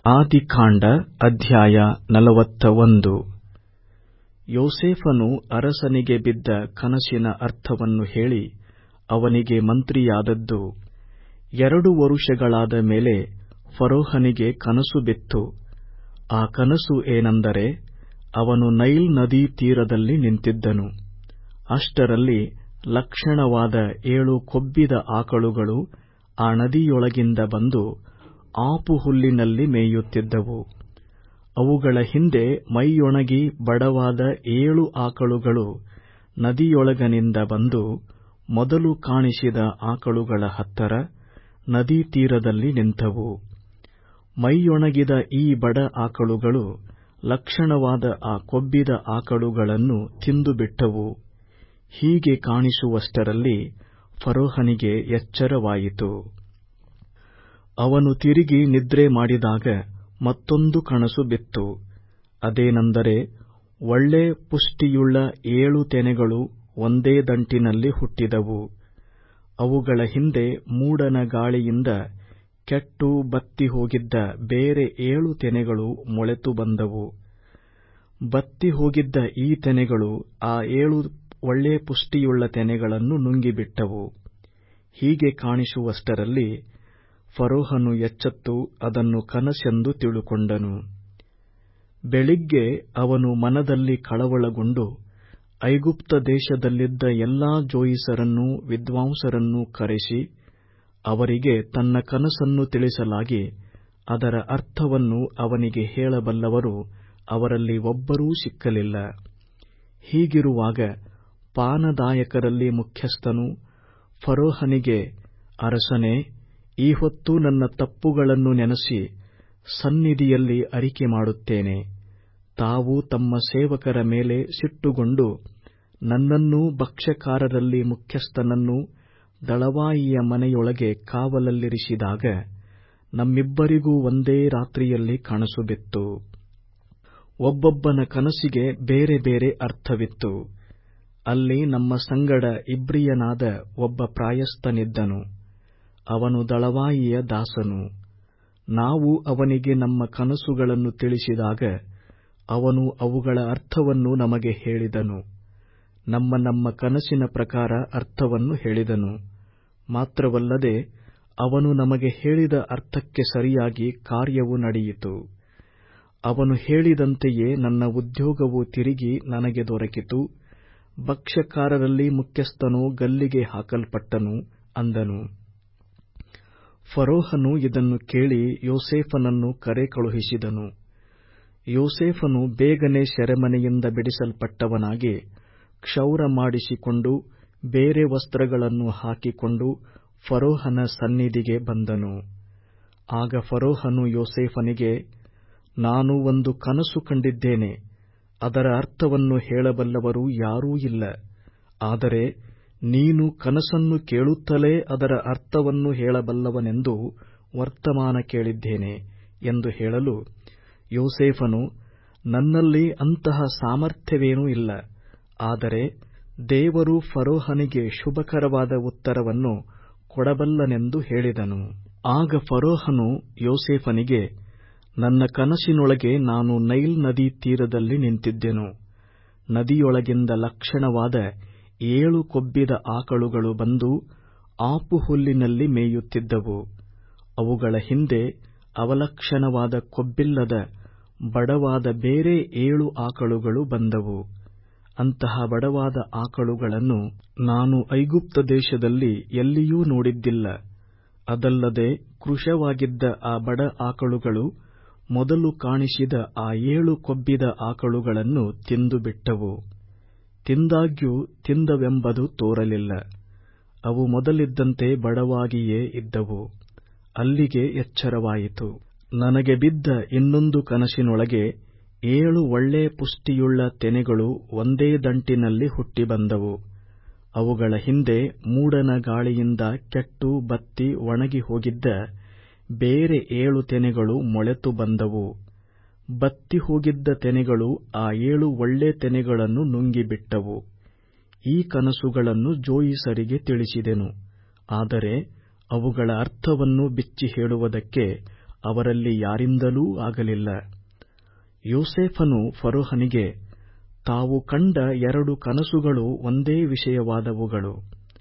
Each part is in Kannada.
ಆದಿಕಾಂಡ ಅಧ್ಯಾಯ 41. ಯೋಸೇಫನು ಅರಸನಿಗೆ ಬಿದ್ದ ಕನಸಿನ ಅರ್ಥವನ್ನು ಹೇಳಿ ಅವನಿಗೆ ಮಂತ್ರಿಯಾದದ್ದು. 2 ವರುಷಗಳಾದ ಮೇಲೆ ಫರೋಹನಿಗೆ ಕನಸು ಬಿತ್ತು. ಆ ಕನಸು ಏನೆಂದರೆ, ಅವನು ನೈಲ್ ನದಿ ತೀರದಲ್ಲಿ ನಿಂತಿದ್ದನು. ಅಷ್ಟರಲ್ಲಿ ಲಕ್ಷಣವಾದ 7 ಕೊಬ್ಬಿದ ಆಕಳುಗಳು ಆ ನದಿಯೊಳಗಿಂದ ಬಂದು ಆಪು ಹುಲ್ಲಿನಲ್ಲಿ ಮೇಯುತ್ತಿದ್ದವು. ಅವುಗಳ ಹಿಂದೆ ಮೈಯೊಣಗಿ ಬಡವಾದ 7 ಆಕಳುಗಳು ನದಿಯೊಳಗನಿಂದ ಬಂದು ಮೊದಲು ಕಾಣಿಸಿದ ಆಕಳುಗಳ ಹತ್ತಿರ ನದಿ ತೀರದಲ್ಲಿ ನಿಂತವು. ಮೈಯೊಣಗಿದ ಈ ಬಡ ಆಕಳುಗಳು ಲಕ್ಷಣವಾದ ಆ ಕೊಬ್ಬಿದ ಆಕಳುಗಳನ್ನು ತಿಂದುಬಿಟ್ಟವು. ಹೀಗೆ ಕಾಣಿಸುವಷ್ಟರಲ್ಲಿ ಫರೋಹನಿಗೆ ಎಚ್ಚರವಾಯಿತು. ಅವನು ತಿರುಗಿ ನಿದ್ರೆ ಮಾಡಿದಾಗ ಮತ್ತೊಂದು ಕನಸು ಬಿತ್ತು. ಅದೇನೆಂದರೆ, ಒಳ್ಳೆ ಪುಷ್ಟಿಯುಳ್ಳ 7 ತೆನೆಗಳು ಒಂದೇ ದಂಟಿನಲ್ಲಿ ಹುಟ್ಟಿದವು. ಅವುಗಳ ಹಿಂದೆ ಮೂಡನ ಗಾಳಿಯಿಂದ ಕೆಟ್ಟು ಬತ್ತಿ ಹೋಗಿದ್ದ ಬೇರೆ 7 ತೆನೆಗಳು ಮೊಳೆತು ಬಂದವು. ಬತ್ತಿ ಹೋಗಿದ್ದ ಈ ತೆನೆಗಳು ಆ 7 ಒಳ್ಳೆ ಪುಷ್ಟಿಯುಳ್ಳ ತೆನೆಗಳನ್ನು ನುಂಗಿಬಿಟ್ಟವು. ಹೀಗೆ ಕಾಣಿಸುವಷ್ಟರಲ್ಲಿ ಫರೋಹನು ಎಚ್ಚೆತ್ತು ಅದನ್ನು ಕನಸೆಂದು ತಿಳುಕೊಂಡನು. ಬೆಳಿಗ್ಗೆ ಅವನು ಮನದಲ್ಲಿ ಕಳವಳಗೊಂಡು ಐಗುಪ್ತ ದೇಶದಲ್ಲಿದ್ದ ಎಲ್ಲಾ ಜೋಯಿಸರನ್ನೂ ವಿದ್ವಾಂಸರನ್ನೂ ಕರೆಸಿ ಅವರಿಗೆ ತನ್ನ ಕನಸನ್ನು ತಿಳಿಸಲಾಗಿ ಅದರ ಅರ್ಥವನ್ನು ಅವನಿಗೆ ಹೇಳಬಲ್ಲವರು ಅವರಲ್ಲಿ ಒಬ್ಬರೂ ಸಿಕ್ಕಲಿಲ್ಲ. ಹೀಗಿರುವಾಗ ಪಾನದಾಯಕರಲ್ಲಿ ಮುಖ್ಯಸ್ಥನು ಫರೋಹನಿಗೆ, ಅರಸನೇ, ಈ ಹೊತ್ತು ನನ್ನ ತಪ್ಪುಗಳನ್ನು ನೆನಸಿ ಸನ್ನಿಧಿಯಲ್ಲಿ ಅರಿಕೆ ಮಾಡುತ್ತೇನೆ. ತಾವು ತಮ್ಮ ಸೇವಕರ ಮೇಲೆ ಸಿಟ್ಟುಗೊಂಡು ನನ್ನನ್ನೂ ಭಕ್ಷ್ಯಕಾರರಲ್ಲಿ ಮುಖ್ಯಸ್ಥನನ್ನೂ ದಳವಾಯಿಯ ಮನೆಯೊಳಗೆ ಕಾವಲಲ್ಲಿರಿಸಿದಾಗ ನಮ್ಮಿಬ್ಬರಿಗೂ ಒಂದೇ ರಾತ್ರಿಯಲ್ಲಿ ಕನಸು ಬಿತ್ತು. ಒಬ್ಬೊಬ್ಬನ ಕನಸಿಗೆ ಬೇರೆ ಬೇರೆ ಅರ್ಥವಿತ್ತು. ಅಲ್ಲಿ ನಮ್ಮ ಸಂಗಡ ಇಬ್ರಿಯನಾದ ಒಬ್ಬ ಪ್ರಾಯಸ್ಥನಿದ್ದನು. ಅವನು ದಳವಾಯಿಯ ದಾಸನು. ನಾವು ಅವನಿಗೆ ನಮ್ಮ ಕನಸುಗಳನ್ನು ತಿಳಿಸಿದಾಗ ಅವನು ಅವುಗಳ ಅರ್ಥವನ್ನು ನಮಗೆ ಹೇಳಿದನು. ನಮ್ಮ ಕನಸಿನ ಪ್ರಕಾರ ಅರ್ಥವನ್ನು ಹೇಳಿದನು. ಮಾತ್ರವಲ್ಲದೆ ಅವನು ನಮಗೆ ಹೇಳಿದ ಅರ್ಥಕ್ಕೆ ಸರಿಯಾಗಿ ಕಾರ್ಯವು ನಡೆಯಿತು. ಅವನು ಹೇಳಿದಂತೆಯೇ ನನ್ನ ಉದ್ಯೋಗವು ತಿರುಗಿ ನನಗೆ ದೊರಕಿತು. ಭಕ್ಷ್ಯಕಾರರಲ್ಲಿ ಮುಖ್ಯಸ್ಥನು ಗಲ್ಲಿಗೆ ಹಾಕಲ್ಪಟ್ಟನು ಅಂದನು. ಫರೋಹನು ಇದನ್ನು ಕೇಳಿ ಯೋಸೇಫನನ್ನು ಕರೆ ಕಳುಹಿಸಿದನು. ಯೋಸೇಫನು ಬೇಗನೆ ಸೆರೆಮನೆಯಿಂದ ಬಿಡಿಸಲ್ಪಟ್ಟವನಾಗಿ ಕ್ಷೌರ ಮಾಡಿಸಿಕೊಂಡು ಬೇರೆ ವಸ್ತ್ರಗಳನ್ನು ಹಾಕಿಕೊಂಡು ಫರೋಹನ ಸನ್ನಿಧಿಗೆ ಬಂದನು. ಆಗ ಫರೋಹನು ಯೋಸೇಫನಿಗೆ, ನಾನು ಒಂದು ಕನಸು ಕಂಡಿದ್ದೇನೆ. ಅದರ ಅರ್ಥವನ್ನು ಹೇಳಬಲ್ಲವರು ಯಾರೂ ಇಲ್ಲ. ಆದರೆ ನೀನು ಕನಸನ್ನು ಕೇಳುತ್ತಲೇ ಅದರ ಅರ್ಥವನ್ನು ಹೇಳಬಲ್ಲವನೆಂದು ವರ್ತಮಾನ ಕೇಳಿದ್ದೇನೆ ಎಂದು ಹೇಳಲು, ಯೋಸೇಫನು, ನನ್ನಲ್ಲಿ ಅಂತಹ ಸಾಮರ್ಥ್ಯವೇನೂ ಇಲ್ಲ. ಆದರೆ ದೇವರು ಫರೋಹನಿಗೆ ಶುಭಕರವಾದ ಉತ್ತರವನ್ನು ಕೊಡಬಲ್ಲನೆಂದು ಹೇಳಿದನು. ಆಗ ಫರೋಹನು ಯೋಸೇಫನಿಗೆ, ನನ್ನ ಕನಸಿನೊಳಗೆ ನಾನು ನೈಲ್ ನದಿ ತೀರದಲ್ಲಿ ನಿಂತಿದ್ದೆನು. ನದಿಯೊಳಗಿಂದ ಲಕ್ಷಣವಾದ 7 ಕೊಬ್ಬಿದ ಆಕಳುಗಳು ಬಂದು ಆಪು ಹುಲ್ಲಿನಲ್ಲಿ ಮೇಯುತ್ತಿದ್ದವು. ಅವುಗಳ ಹಿಂದೆ ಅವಲಕ್ಷಣವಾದ ಕೊಬ್ಬಿಲ್ಲದ ಬಡವಾದ ಬೇರೆ 7 ಆಕಳುಗಳು ಬಂದವು. ಅಂತಹ ಬಡವಾದ ಆಕಳುಗಳನ್ನು ನಾನು ಐಗುಪ್ತ ದೇಶದಲ್ಲಿ ಎಲ್ಲಿಯೂ ನೋಡಿದ್ದಿಲ್ಲ. ಅದಲ್ಲದೆ ಕೃಶವಾಗಿದ್ದ ಆ ಬಡ ಆಕಳುಗಳು ಮೊದಲು ಕಾಣಿಸಿದ ಆ 7 ಕೊಬ್ಬಿದ ಆಕಳುಗಳನ್ನು ತಿಂದುಬಿಟ್ಟವು. ತಿಂದಾಗ್ಯೂ ತಿಂದವೆಂಬುದು ತೋರಲಿಲ್ಲ. ಅವು ಮೊದಲಿದ್ದಂತೆ ಬಡವಾಗಿಯೇ ಇದ್ದವು. ಅಲ್ಲಿಗೆ ಎಚ್ಚರವಾಯಿತು. ನನಗೆ ಬಿದ್ದ ಇನ್ನೊಂದು ಕನಸಿನೊಳಗೆ 7 ಒಳ್ಳೆ ಪುಷ್ಟಿಯುಳ್ಳ ತೆನೆಗಳು ಒಂದೇ ದಂಟಿನಲ್ಲಿ ಹುಟ್ಟಿ ಬಂದವು. ಅವುಗಳ ಹಿಂದೆ ಮೂಡನ ಗಾಳಿಯಿಂದ ಕೆಟ್ಟು ಬತ್ತಿ ಒಣಗಿ ಹೋಗಿದ್ದ ಬೇರೆ 7 ತೆನೆಗಳು ಮೊಳೆತು ಬಂದವು. ಬತ್ತಿ ಹೋಗಿದ್ದ ತೆನೆಗಳು ಆ 7 ಒಳ್ಳೆ ತೆನೆಗಳನ್ನು ನುಂಗಿಬಿಟ್ಟವು. ಈ ಕನಸುಗಳನ್ನು ಜೋಯಿಸರಿಗೆ ತಿಳಿಸಿದೆನು. ಆದರೆ ಅವುಗಳ ಅರ್ಥವನ್ನು ಬಿಚ್ಚಿ ಹೇಳುವುದಕ್ಕೆ ಅವರಲ್ಲಿ ಯಾರಿಂದಲೂ ಆಗಲಿಲ್ಲ. ಯೋಸೇಫನು ಫರೋಹನಿಗೆ, ತಾವು ಕಂಡ 2 ಕನಸುಗಳು ಒಂದೇ ವಿಷಯವಾದವುಗಳು.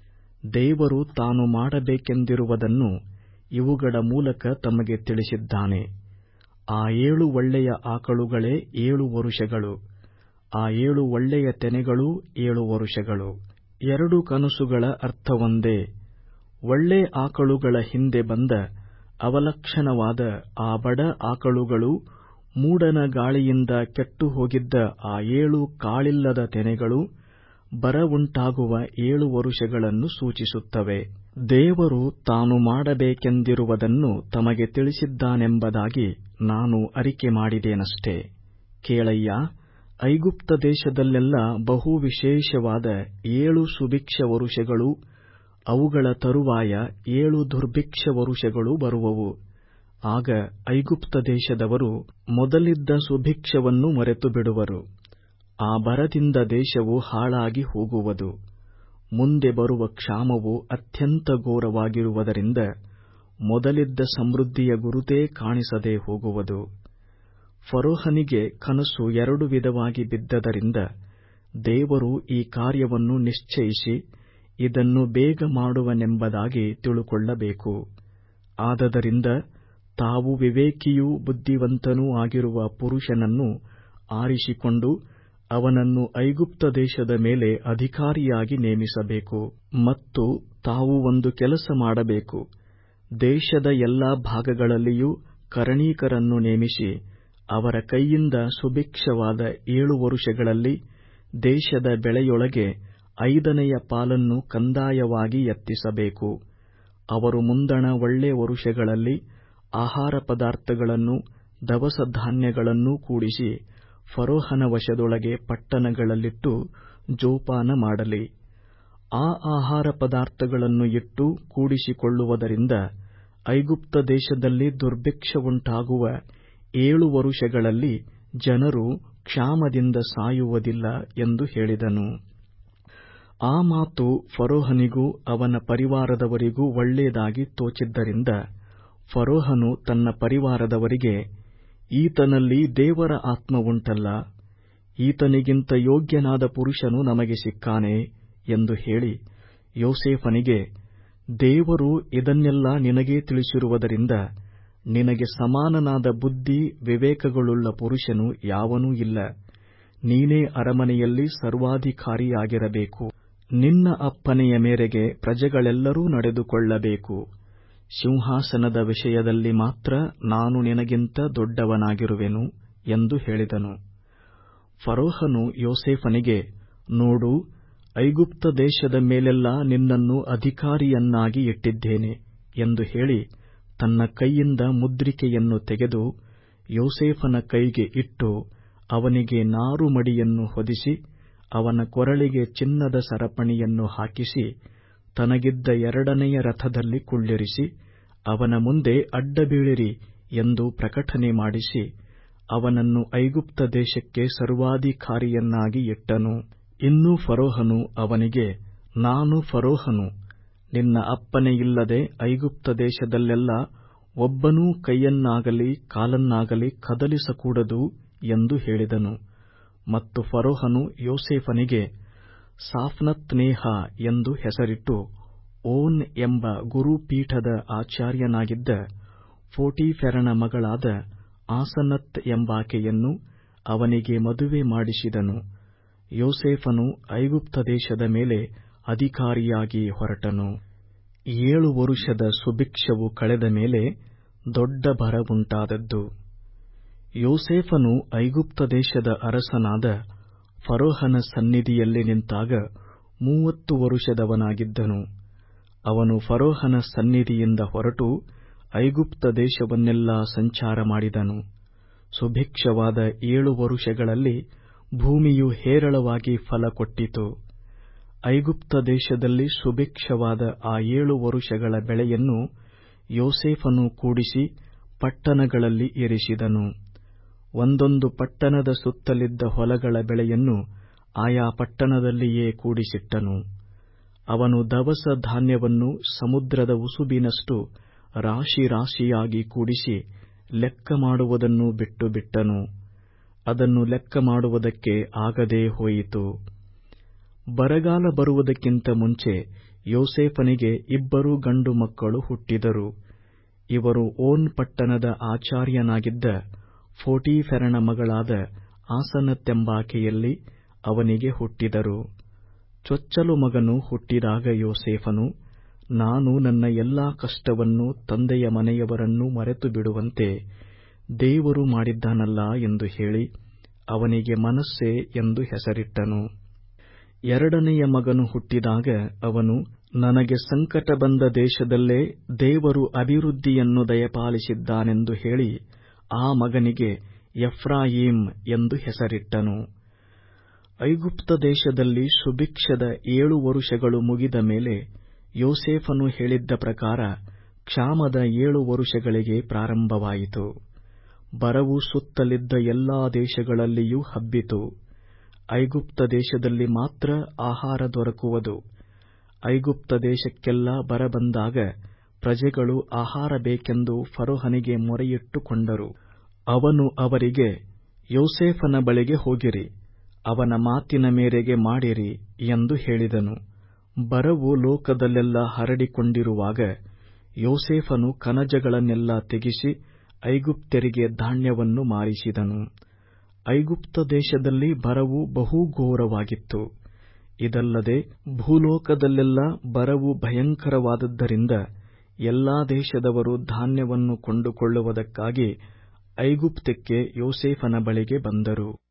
ದೇವರು ತಾನು ಮಾಡಬೇಕೆಂದಿರುವುದನ್ನು ಇವುಗಳ ಮೂಲಕ ತಮಗೆ ತಿಳಿಸಿದ್ದಾನೆ. ಆ 7 ಒಳ್ಳೆಯ ಆಕಳುಗಳೇ 7 ವರುಷಗಳು, ಆ 7 ಒಳ್ಳೆಯ ತೆನೆಗಳೂ 7 ವರುಷಗಳು. 2 ಕನಸುಗಳ ಅರ್ಥವೊಂದೇ. ಒಳ್ಳೆ ಆಕಳುಗಳ ಹಿಂದೆ ಬಂದ ಅವಲಕ್ಷಣವಾದ ಆ ಬಡ ಆಕಳುಗಳು ಮೂಡನ ಗಾಳಿಯಿಂದ ಕೆಟ್ಟು ಹೋಗಿದ್ದ ಆ 7 ಕಾಳಿಲ್ಲದ ತೆನೆಗಳು ಬರವುಂಟಾಗುವ 7 ವರುಷಗಳನ್ನು ಸೂಚಿಸುತ್ತವೆ. ದೇವರು ತಾನು ಮಾಡಬೇಕೆಂದಿರುವುದನ್ನು ತಮಗೆ ತಿಳಿಸಿದ್ದಾನೆಂಬುದಾಗಿ ನಾನು ಅರಿಕೆ ಮಾಡಿದೇನಷ್ಟೇ. ಕೇಳಯ್ಯ, ಐಗುಪ್ತ ದೇಶದಲ್ಲೆಲ್ಲ ಬಹು ವಿಶೇಷವಾದ 7 ಸುಭಿಕ್ಷ ವರುಷಗಳೂ ಅವುಗಳ ತರುವಾಯ 7 ದುರ್ಭಿಕ್ಷ ವರುಷಗಳೂ ಬರುವವು. ಆಗ ಐಗುಪ್ತ ದೇಶದವರು ಮೊದಲಿದ್ದ ಸುಭಿಕ್ಷವನ್ನು ಮರೆತು ಬಿಡುವರು. ಆ ಬರದಿಂದ ದೇಶವು ಹಾಳಾಗಿ ಹೋಗುವುದು. ಮುಂದೆ ಬರುವ ಕ್ಷಾಮವು ಅತ್ಯಂತ ಘೋರವಾಗಿರುವುದರಿಂದ ಮೊದಲಿದ್ದ ಸಮೃದ್ಧಿಯ ಗುರುತೇ ಕಾಣಿಸದೆ ಹೋಗುವುದು. ಫರೋಹನಿಗೆ ಕನಸು 2 ವಿಧವಾಗಿ ಬಿದ್ದದರಿಂದ ದೇವರು ಈ ಕಾರ್ಯವನ್ನು ನಿಶ್ಚಯಿಸಿ ಇದನ್ನು ಬೇಗ ಮಾಡುವನೆಂಬುದಾಗಿ ತಿಳುಕೊಳ್ಳಬೇಕು. ಆದದರಿಂದ ತಾವು ವಿವೇಕಿಯೂ ಬುದ್ಧಿವಂತನೂ ಆಗಿರುವ ಪುರುಷನನ್ನು ಆರಿಸಿಕೊಂಡು ಅವನನ್ನು ಐಗುಪ್ತ ದೇಶದ ಮೇಲೆ ಅಧಿಕಾರಿಯಾಗಿ ನೇಮಿಸಬೇಕು. ಮತ್ತು ತಾವು ಒಂದು ಕೆಲಸ ಮಾಡಬೇಕು. ದೇಶದ ಎಲ್ಲಾ ಭಾಗಗಳಲ್ಲಿಯೂ ಕರಣೀಕರನ್ನು ನೇಮಿಸಿ ಅವರ ಕೈಯಿಂದ ಸುಭಿಕ್ಷವಾದ 7 ವರುಷಗಳಲ್ಲಿ ದೇಶದ ಬೆಳೆಯೊಳಗೆ 5ನೆಯ ಪಾಲನ್ನು ಕಂದಾಯವಾಗಿ ಎತ್ತಿಸಬೇಕು. ಅವರು ಮುಂದಣ ಒಳ್ಳೆ ವರುಷಗಳಲ್ಲಿ ಆಹಾರ ಪದಾರ್ಥಗಳನ್ನೂ ದವಸ ಧಾನ್ಯಗಳನ್ನೂ ಕೂಡಿಸಿ ಫರೋಹನ ವಶದೊಳಗೆ ಪಟ್ಟಣಗಳಲ್ಲಿಟ್ಟು ಜೋಪಾನ ಮಾಡಲಿ. ಆ ಆಹಾರ ಪದಾರ್ಥಗಳನ್ನು ಇಟ್ಟು ಕೂಡಿಸಿಕೊಳ್ಳುವುದರಿಂದ ಐಗುಪ್ತ ದೇಶದಲ್ಲಿ ದುರ್ಭಿಕ್ಷವುಂಟಾಗುವ 7 ವರುಷಗಳಲ್ಲಿ ಜನರು ಕ್ಷಾಮದಿಂದ ಸಾಯುವುದಿಲ್ಲ ಎಂದು ಹೇಳಿದನು. ಆ ಮಾತು ಫರೋಹನಿಗೂ ಅವನ ಪರಿವಾರದವರಿಗೂ ಒಳ್ಳೆಯದಾಗಿ ತೋಚಿದ್ದರಿಂದ ಫರೋಹನು ತನ್ನ ಪರಿವಾರದವರಿಗೆ, ಈತನಲ್ಲಿ ದೇವರ ಆತ್ಮವುಂಟಲ್ಲ, ಈತನಿಗಿಂತ ಯೋಗ್ಯನಾದ ಪುರುಷನು ನಮಗೆ ಸಿಕ್ಕಾನೆ ಎಂದು ಹೇಳಿ ಯೋಸೇಫನಿಗೆ, ದೇವರು ಇದನ್ನೆಲ್ಲ ನಿನಗೇ ತಿಳಿಸಿರುವುದರಿಂದ ನಿನಗೆ ಸಮಾನನಾದ ಬುದ್ಧಿ ವಿವೇಕಗಳುಳ್ಳ ಪುರುಷನು ಯಾವನೂ ಇಲ್ಲ. ನೀನೇ ಅರಮನೆಯಲ್ಲಿ ಸರ್ವಾಧಿಕಾರಿಯಾಗಿರಬೇಕು. ನಿನ್ನ ಅಪ್ಪನೆಯ ಮೇರೆಗೆ ಪ್ರಜೆಗಳೆಲ್ಲರೂ ನಡೆದುಕೊಳ್ಳಬೇಕು. ಸಿಂಹಾಸನದ ವಿಷಯದಲ್ಲಿ ಮಾತ್ರ ನಾನು ನಿನಗಿಂತ ದೊಡ್ಡವನಾಗಿರುವೆನು ಎಂದು ಹೇಳಿದನು. ಫರೋಹನು ಯೋಸೇಫನಿಗೆ, ನೋಡು, ಐಗುಪ್ತ ದೇಶದ ಮೇಲೆಲ್ಲ ನಿನ್ನನ್ನು ಅಧಿಕಾರಿಯನ್ನಾಗಿ ಇಟ್ಟಿದ್ದೇನೆ ಎಂದು ಹೇಳಿ ತನ್ನ ಕೈಯಿಂದ ಮುದ್ರಿಕೆಯನ್ನು ತೆಗೆದು ಯೋಸೇಫನ ಕೈಗೆ ಇಟ್ಟು ಅವನಿಗೆ ನಾರು ಮಡಿಯನ್ನು ಹೊದಿಸಿ ಅವನ ಕೊರಳಿಗೆ ಚಿನ್ನದ ಸರಪಣಿಯನ್ನು ಹಾಕಿಸಿ ತನಗಿದ್ದ 2ನೆಯ ರಥದಲ್ಲಿ ಕುಳ್ಳಿರಿಸಿ ಅವನ ಮುಂದೆ ಅಡ್ಡಬೀಳಿರಿ ಎಂದು ಪ್ರಕಟಣೆ ಮಾಡಿಸಿ ಅವನನ್ನು ಐಗುಪ್ತ ದೇಶಕ್ಕೆ ಸರ್ವಾಧಿಕಾರಿಯನ್ನಾಗಿ ಇಟ್ಟನು. ಇನ್ನೂ ಫರೋಹನು ಅವನಿಗೆ, ನಾನು ಫರೋಹನು, ನಿನ್ನ ಅಪ್ಪನೆಯಿಲ್ಲದೆ ಐಗುಪ್ತ ದೇಶದಲ್ಲೆಲ್ಲ ಒಬ್ಬನೂ ಕೈಯನ್ನಾಗಲಿ ಕಾಲನ್ನಾಗಲಿ ಕದಲಿಸಕೂಡದು ಎಂದು ಹೇಳಿದನು. ಮತ್ತು ಫರೋಹನು ಯೋಸೇಫನಿಗೆ ಸಾಫ್ನತ್ನೇಹ ಎಂದು ಹೆಸರಿಟ್ಟು ಓನ್ ಎಂಬ ಗುರುಪೀಠದ ಆಚಾರ್ಯನಾಗಿದ್ದ ಪೋಟೀಫೆರನ ಮಗಳಾದ ಆಸನತ್ ಎಂಬಾಕೆಯನ್ನು ಅವನಿಗೆ ಮದುವೆ ಮಾಡಿಸಿದನು. ಯೋಸೇಫನು ಐಗುಪ್ತ ದೇಶದ ಮೇಲೆ ಅಧಿಕಾರಿಯಾಗಿ ಹೊರಟನು. 7 ವರುಷದ ಸುಭಿಕ್ಷವು ಕಳೆದ ಮೇಲೆ ದೊಡ್ಡ ಬರವುಂಟಾದದ್ದು. ಯೋಸೇಫನು ಐಗುಪ್ತ ದೇಶದ ಅರಸನಾದ ಫರೋಹನ ಸನ್ನಿಧಿಯಲ್ಲಿ ನಿಂತಾಗ 30 ವರುಷದವನಾಗಿದ್ದನು. ಅವನು ಫರೋಹನ ಸನ್ನಿಧಿಯಿಂದ ಹೊರಟು ಐಗುಪ್ತ ದೇಶವನ್ನೆಲ್ಲಾ ಸಂಚಾರ ಮಾಡಿದನು. ಸುಭಿಕ್ಷವಾದ 7 ವರುಷಗಳಲ್ಲಿ ಭೂಮಿಯು ಹೇರಳವಾಗಿ ಫಲ ಕೊಟ್ಟಿತು. ಐಗುಪ್ತ ದೇಶದಲ್ಲಿ ಸುಭಿಕ್ಷವಾದ ಆ 7 ವರುಷಗಳ ಬೆಳೆಯನ್ನು ಯೋಸೇಫನು ಕೂಡಿಸಿ ಪಟ್ಟಣಗಳಲ್ಲಿ ಇರಿಸಿದನು. ಒಂದೊಂದು ಪಟ್ಟಣದ ಸುತ್ತಲಿದ್ದ ಹೊಲಗಳ ಬೆಳೆಯನ್ನು ಆಯಾ ಪಟ್ಟಣದಲ್ಲಿಯೇ ಕೂಡಿಸಿಟ್ಟನು. ಅವನು ದವಸ ಧಾನ್ಯವನ್ನು ಸಮುದ್ರದ ಉಸುಬಿನಷ್ಟು ರಾಶಿ ರಾಶಿಯಾಗಿ ಕೂಡಿಸಿ ಲೆಕ್ಕ ಮಾಡುವುದನ್ನು ಬಿಟ್ಟು ಬಿಟ್ಟನು. ಅದನ್ನು ಲೆಕ್ಕ ಮಾಡುವುದಕ್ಕೆ ಆಗದೇ ಹೋಯಿತು. ಬರಗಾಲ ಬರುವುದಕ್ಕಿಂತ ಮುಂಚೆ ಯೋಸೇಫನಿಗೆ 2 ಗಂಡು ಮಕ್ಕಳು ಹುಟ್ಟಿದರು. ಇವರು ಓನ್ ಪಟ್ಟಣದ ಆಚಾರ್ಯನಾಗಿದ್ದ ಪೋಟೀಫೆರನ ಮಗಳಾದ ಆಸನತ್ತೆಂಬಾಕೆಯಲ್ಲಿ ಅವನಿಗೆ ಹುಟ್ಟಿದರು. ಚೊಚ್ಚಲು ಮಗನು ಹುಟ್ಟಿದಾಗ ಯೋಸೇಫನು, ನಾನು ನನ್ನ ಎಲ್ಲಾ ಕಷ್ಟವನ್ನು ತಂದೆಯ ಮನೆಯವರನ್ನು ಮರೆತು ಬಿಡುವಂತೆ ದೇವರು ಮಾಡಿದ್ದಾನಲ್ಲ ಎಂದು ಹೇಳಿ ಅವನಿಗೆ ಮನಸ್ಸೆ ಎಂದು ಹೆಸರಿಟ್ಟನು. 2ನೆಯ ಮಗನು ಹುಟ್ಟಿದಾಗ ಅವನು, ನನಗೆ ಸಂಕಟ ಬಂದ ದೇಶದಲ್ಲೇ ದೇವರು ಅಭಿವೃದ್ಧಿಯನ್ನು ದಯಪಾಲಿಸಿದ್ದಾನೆಂದು ಹೇಳಿ ಆ ಮಗನಿಗೆ ಎಫ್ರಾಯೀಮ್ ಎಂದು ಹೆಸರಿಟ್ಟನು. ಐಗುಪ್ತ ದೇಶದಲ್ಲಿ ಸುಭಿಕ್ಷದ 7 ವರುಷಗಳು ಮುಗಿದ ಮೇಲೆ ಯೋಸೇಫನು ಹೇಳಿದ್ದ ಪ್ರಕಾರ ಕ್ಷಾಮದ 7 ವರುಷಗಳಿಗೆ ಪ್ರಾರಂಭವಾಯಿತು. ಬರವು ಸುತ್ತಲಿದ್ದ ಎಲ್ಲಾ ದೇಶಗಳಲ್ಲಿಯೂ ಹಬ್ಬಿತು. ಐಗುಪ್ತ ದೇಶದಲ್ಲಿ ಮಾತ್ರ ಆಹಾರ ದೊರಕುವುದು. ಐಗುಪ್ತ ದೇಶಕ್ಕೆಲ್ಲ ಬರ ಬಂದಾಗ ಪ್ರಜೆಗಳು ಆಹಾರ ಬೇಕೆಂದು ಫರೋಹನಿಗೆ ಮೊರೆಯಿಟ್ಟುಕೊಂಡರು. ಅವನು ಅವರಿಗೆ, ಯೋಸೇಫನ ಬಳಿಗೆ ಹೋಗಿರಿ, ಅವನ ಮಾತಿನ ಮೇರೆಗೆ ಮಾಡಿರಿ ಎಂದು ಹೇಳಿದನು. ಬರವು ಲೋಕದಲ್ಲೆಲ್ಲ ಹರಡಿಕೊಂಡಿರುವಾಗ ಯೋಸೇಫನು ಕಣಜಗಳನ್ನೆಲ್ಲ ತೆಗೆಸಿ ಐಗುಪ್ತ್ಯರಿಗೆ ಧಾನ್ಯವನ್ನು ಮಾರಿಸಿದನು. ಐಗುಪ್ತ ದೇಶದಲ್ಲಿ ಬರವು ಬಹು ಘೋರವಾಗಿತ್ತು. ಇದಲ್ಲದೆ ಭೂಲೋಕದಲ್ಲೆಲ್ಲ ಬರವು ಭಯಂಕರವಾದದ್ದರಿಂದ ಎಲ್ಲಾ ದೇಶದವರು ಧಾನ್ಯವನ್ನು ಕೊಂಡುಕೊಳ್ಳುವುದಕ್ಕಾಗಿ ಐಗುಪ್ತಕ್ಕೆ ಯೋಸೇಫನ ಬಳಿಗೆ ಬಂದರು.